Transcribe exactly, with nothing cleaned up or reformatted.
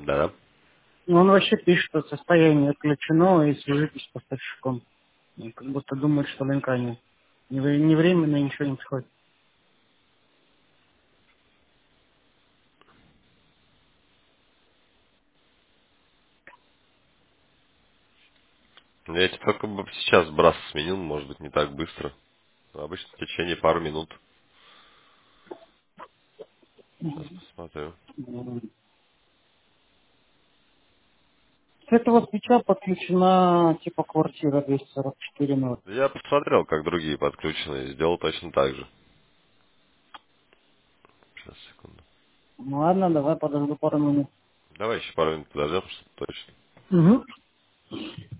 Да. Ну, он вообще пишет, что состояние отключено и свяжитесь с поставщиком. Он как будто думает, что ДНК не, не, вре- не временно ничего не происходит. Я эти только бы сейчас брас сменил, может быть, не так быстро. Обычно в течение пару минут. Сейчас посмотрю. М. С этого свеча подключена типа квартира двести сорок четыре ноль. Я посмотрел, как другие подключены, и сделал точно так же. Сейчас, секунду. Ну ладно, давай подожду пару минут. Давай еще пару минут подождем, чтобы точно. Угу.